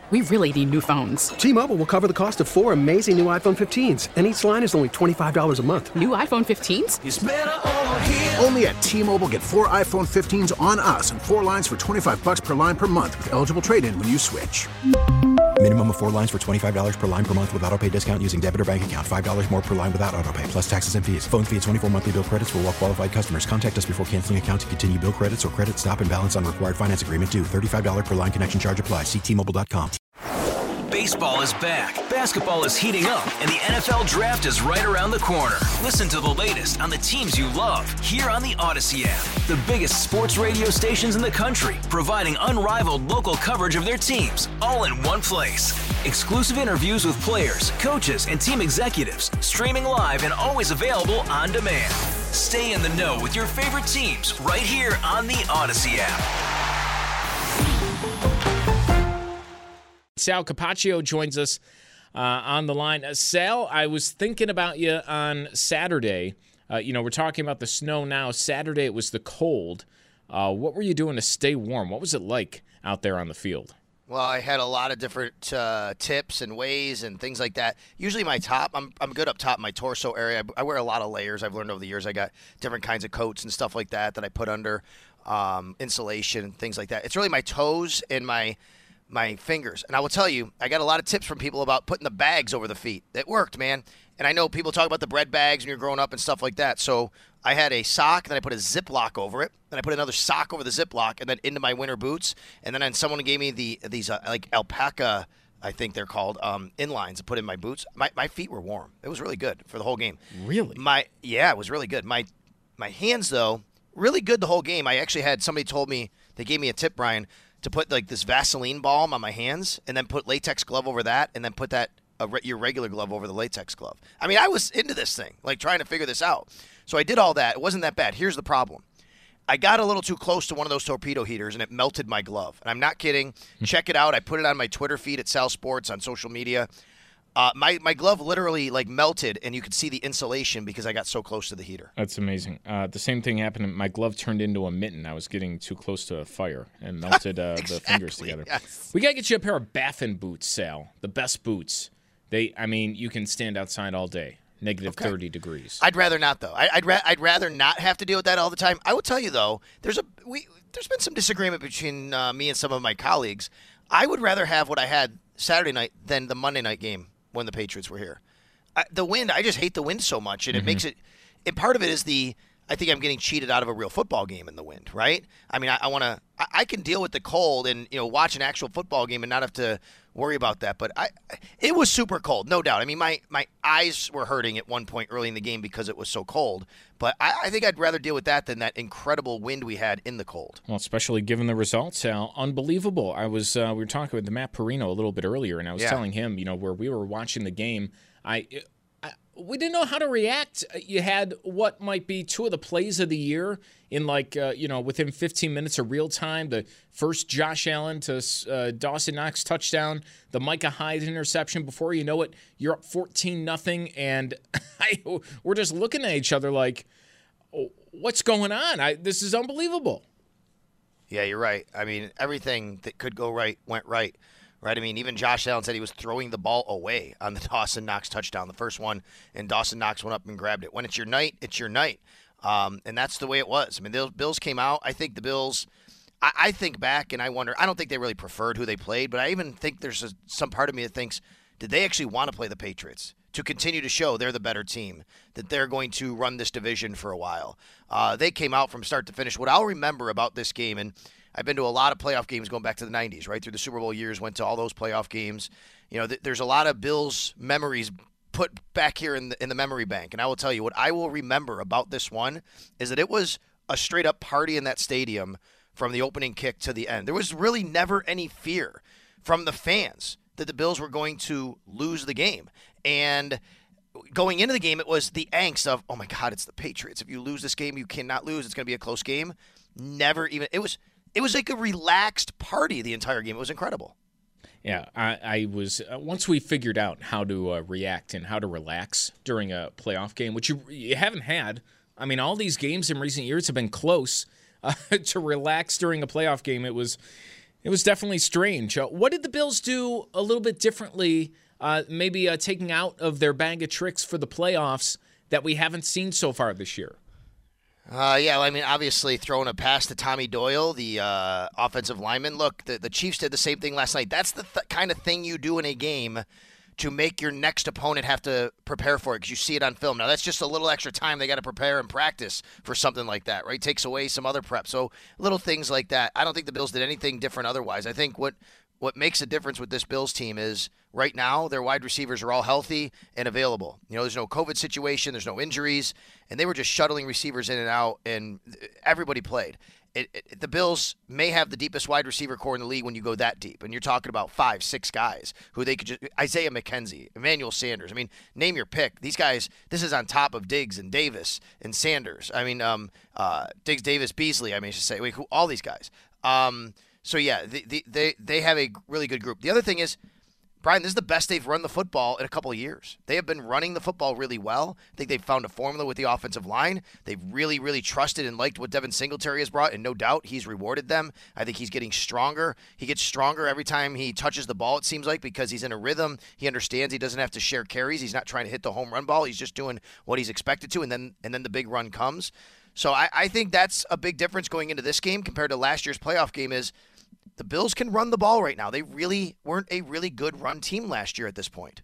We really need new phones. T-Mobile will cover the cost of 4 amazing new iPhone 15s, and each line is only $25 a month. New iPhone 15s? It's better over here. Only at T-Mobile, get 4 iPhone 15s on us and 4 lines for $25 per line per month with eligible trade-in when you switch. Minimum of 4 lines for $25 per line per month with autopay discount using debit or bank account. $5 more per line without autopay, plus taxes and fees. Phone fee at 24 monthly bill credits for well-qualified customers. Contact us before canceling account to continue bill credits or credit stop and balance on required finance agreement due. $35 per line connection charge applies. See T-Mobile.com. Baseball is back, basketball is heating up, and the NFL Draft is right around the corner. Listen to the latest on the teams you love here on the Odyssey app. The biggest sports radio stations in the country, providing unrivaled local coverage of their teams, all in one place. Exclusive interviews with players, coaches, and team executives, streaming live and always available on demand. Stay in the know with your favorite teams right here on the Odyssey app. Sal Capaccio joins us on the line. Sal, I was thinking about you on Saturday. We're talking about the snow now. Saturday it was the cold. What were you doing to stay warm? What was it like out there on the field? Well, I had a lot of different tips and ways and things like that. Usually my top, I'm good up top, my torso area. I wear a lot of layers. I've learned over the years. I got different kinds of coats and stuff like that I put under insulation and things like that. It's really my toes and my fingers. And I will tell you, I got a lot of tips from people about putting the bags over the feet. It worked, man. And I know people talk about the bread bags when you're growing up and stuff like that. So I had a sock, then I put a Ziploc over it. Then I put another sock over the Ziploc, and then into my winter boots. And then someone gave me these like alpaca, I think they're called, inlines to put in my boots. My feet were warm. It was really good for the whole game. Really? Yeah, it was really good. My hands, though, really good the whole game. I actually had somebody told me, they gave me a tip, Brian, to put like this Vaseline balm on my hands and then put latex glove over that and then put that your regular glove over the latex glove. I mean, I was into this thing, like trying to figure this out. So I did all that. It wasn't that bad. Here's the problem. I got a little too close to one of those torpedo heaters and it melted my glove. And I'm not kidding. Check it out. I put it on my Twitter feed at Sal Sports on social media. My glove literally like melted, and you could see the insulation because I got so close to the heater. That's amazing. The same thing happened. My glove turned into a mitten. I was getting too close to a fire and melted exactly, the fingers together. Yes. We got to get you a pair of Baffin boots, Sal. The best boots. You can stand outside all day. Negative 30 degrees. I'd rather not, though. I'd rather not have to deal with that all the time. I will tell you, though, there's been some disagreement between me and some of my colleagues. I would rather have what I had Saturday night than the Monday night game when the Patriots were here. The wind, I just hate the wind so much, and it makes it – and part of it is I think I'm getting cheated out of a real football game in the wind, right? I mean, I can deal with the cold and, watch an actual football game and not have to worry about that. But it was super cold, no doubt. I mean, my eyes were hurting at one point early in the game because it was so cold. But I think I'd rather deal with that than that incredible wind we had in the cold. Well, especially given the results, Al, unbelievable. we were talking with Matt Perino a little bit earlier, and I was telling him, where we were watching the game, we didn't know how to react. You had what might be two of the plays of the year in within 15 minutes of real time. The first Josh Allen to Dawson Knox touchdown, the Micah Hyde interception. Before you know it, you're up 14-0, and we're just looking at each other like, what's going on? This is unbelievable. Yeah, you're right. I mean, everything that could go right went right. Right, I mean, even Josh Allen said he was throwing the ball away on the Dawson Knox touchdown, the first one, and Dawson Knox went up and grabbed it. When it's your night, it's your night, and that's the way it was. I mean, the Bills came out. I think the Bills, I think back and I wonder, I don't think they really preferred who they played, but I even think there's some part of me that thinks, did they actually want to play the Patriots to continue to show they're the better team, that they're going to run this division for a while? They came out from start to finish. What I'll remember about this game, and I've been to a lot of playoff games going back to the 90s, right? Through the Super Bowl years, went to all those playoff games. There's a lot of Bills memories put back here in the memory bank. And I will tell you, what I will remember about this one is that it was a straight-up party in that stadium from the opening kick to the end. There was really never any fear from the fans that the Bills were going to lose the game. And going into the game, it was the angst of, oh, my God, it's the Patriots. If you lose this game, you cannot lose. It's going to be a close game. It was like a relaxed party the entire game. It was incredible. Yeah, I was once we figured out how to react and how to relax during a playoff game, which you haven't had. I mean, all these games in recent years have been close. To relax during a playoff game, it was It was definitely strange. What did the Bills do a little bit differently, maybe taking out of their bag of tricks for the playoffs that we haven't seen so far this year? Obviously throwing a pass to Tommy Doyle, the offensive lineman. Look, the Chiefs did the same thing last night. That's the kind of thing you do in a game to make your next opponent have to prepare for it because you see it on film. Now, that's just a little extra time they got to prepare and practice for something like that, right? Takes away some other prep. So little things like that. I don't think the Bills did anything different otherwise. I think what makes a difference with this Bills team is right now their wide receivers are all healthy and available. There's no COVID situation, there's no injuries, and they were just shuttling receivers in and out, and everybody played. The Bills may have the deepest wide receiver core in the league when you go that deep, and you're talking about 5-6 guys who they could just – Isaiah McKenzie, Emmanuel Sanders. Name your pick. These guys – this is on top of Diggs and Davis and Sanders. Diggs, Davis, Beasley, I should say. All these guys. So, yeah, they have a really good group. The other thing is, Brian, this is the best they've run the football in a couple of years. They have been running the football really well. I think they've found a formula with the offensive line. They've really, really trusted and liked what Devin Singletary has brought, and no doubt he's rewarded them. I think he's getting stronger. He gets stronger every time he touches the ball, it seems like, because he's in a rhythm. He understands he doesn't have to share carries. He's not trying to hit the home run ball. He's just doing what he's expected to, and then the big run comes. So I think that's a big difference going into this game compared to last year's playoff game is the Bills can run the ball right now. They really weren't a really good run team last year at this point.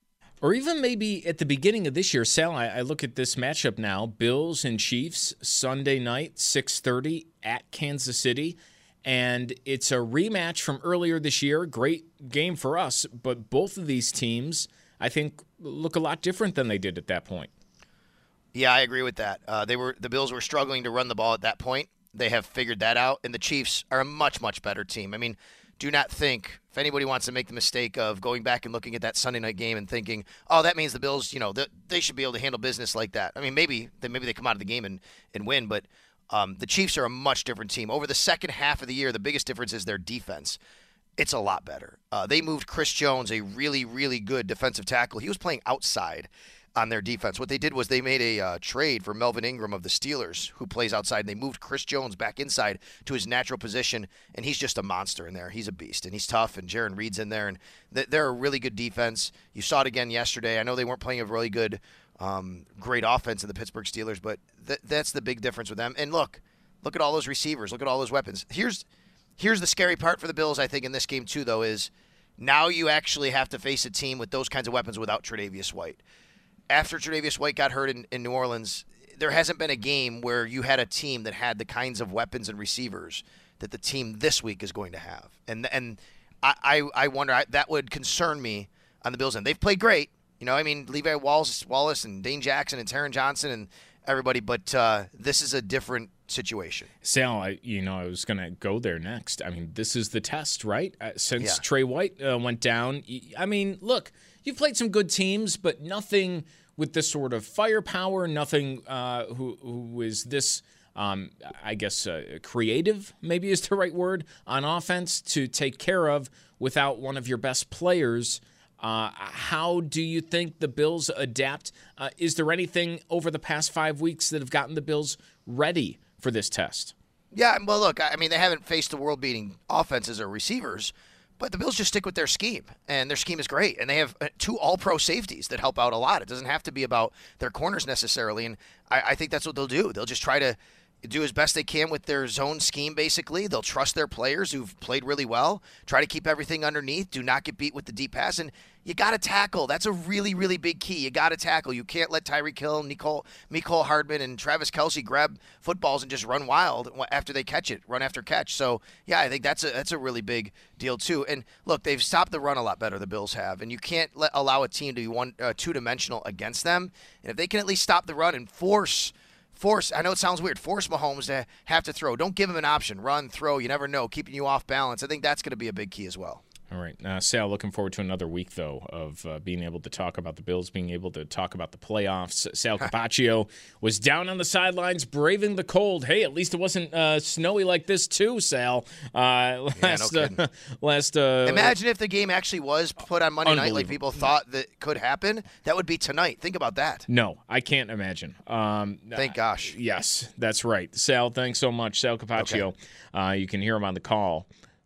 Or even maybe at the beginning of this year, Sal, I look at this matchup now, Bills and Chiefs, Sunday night, 6:30 at Kansas City. And it's a rematch from earlier this year. Great game for us, but both of these teams, I think, look a lot different than they did at that point. Yeah, I agree with that. The Bills were struggling to run the ball at that point. They have figured that out, and the Chiefs are a much, much better team. Do not think, if anybody wants to make the mistake of going back and looking at that Sunday night game and thinking, oh, that means the Bills, they should be able to handle business like that. Maybe they come out of the game and win, but the Chiefs are a much different team. Over the second half of the year, the biggest difference is their defense. It's a lot better. They moved Chris Jones, a really, really good defensive tackle. He was playing outside on their defense. What they did was they made a trade for Melvin Ingram of the Steelers, who plays outside, and they moved Chris Jones back inside to his natural position, and he's just a monster in there. He's a beast, and he's tough, and Jaron Reed's in there, and they're a really good defense. You saw it again yesterday. I know they weren't playing a really good, great offense in the Pittsburgh Steelers, but that's the big difference with them. And look at all those receivers. Look at all those weapons. Here's the scary part for the Bills, I think, in this game too, though, is now you actually have to face a team with those kinds of weapons without Tre'Davious White. After Tre'Davious White got hurt in New Orleans, there hasn't been a game where you had a team that had the kinds of weapons and receivers that the team this week is going to have. And I wonder, that would concern me on the Bills' end. They've played great. Levi Wallace and Dane Jackson and Taron Johnson and everybody, but this is a different situation. Sal, I was going to go there next. This is the test, right? Since Trey White went down, look, you've played some good teams, but nothing with this sort of firepower, nothing who is this, creative, maybe is the right word, on offense to take care of without one of your best players. How do you think the Bills adapt? Is there anything over the past 5 weeks that have gotten the Bills ready for this test? Yeah, well, look, they haven't faced the world-beating offenses or receivers, but the Bills just stick with their scheme, and their scheme is great. And they have 2 all-pro safeties that help out a lot. It doesn't have to be about their corners necessarily, and I think that's what they'll do. They'll just try to do as best they can with their zone scheme, basically. They'll trust their players who've played really well, try to keep everything underneath, do not get beat with the deep pass, and you got to tackle. That's a really, really big key. You got to tackle. You can't let Tyreek Hill, Mecole Hardman, and Travis Kelce grab footballs and just run wild after they catch it, run after catch. So, yeah, I think that's a really big deal, too. And, look, they've stopped the run a lot better, the Bills have, and you can't allow a team to be two-dimensional against them. And if they can at least stop the run and force, I know it sounds weird, force Mahomes to have to throw. Don't give him an option. Run, throw, you never know, keeping you off balance. I think that's going to be a big key as well. All right. Sal, looking forward to another week, though, of being able to talk about the Bills, being able to talk about the playoffs. Sal Capaccio was down on the sidelines, braving the cold. Hey, at least it wasn't snowy like this, too, Sal. No kidding. Imagine if the game actually was put on Monday night like people thought that could happen. That would be tonight. Think about that. No, I can't imagine. Thank gosh. Yes, that's right. Sal, thanks so much. Sal Capaccio. Okay. You can hear him on the call.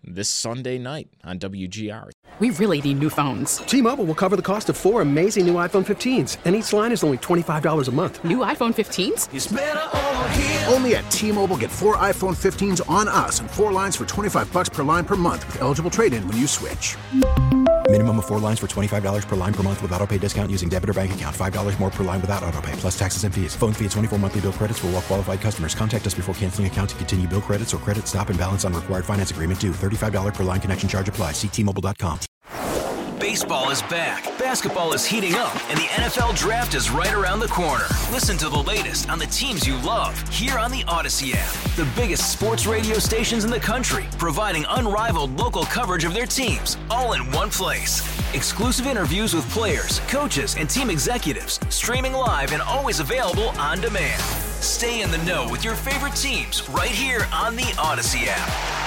this Sunday night on WGR. We really need new phones. T-Mobile will cover the cost of 4 amazing new iPhone 15s, and each line is only $25 a month. New iPhone 15s? It's better over here. Only at T-Mobile, get 4 iPhone 15s on us and 4 lines for $25 per line per month with eligible trade-in when you switch. Minimum of 4 lines for $25 per line per month with autopay discount using debit or bank account. $5 more per line without autopay, plus taxes and fees. Phone fee at 24 monthly bill credits for well-qualified customers. Contact us before canceling account to continue bill credits or credit stop and balance on required finance agreement due. $35 per line connection charge applies. See T-Mobile.com. Baseball is back, basketball is heating up, and the NFL Draft is right around the corner. Listen to the latest on the teams you love here on the Odyssey app. The biggest sports radio stations in the country, providing unrivaled local coverage of their teams, all in one place. Exclusive interviews with players, coaches, and team executives, streaming live and always available on demand. Stay in the know with your favorite teams right here on the Odyssey app.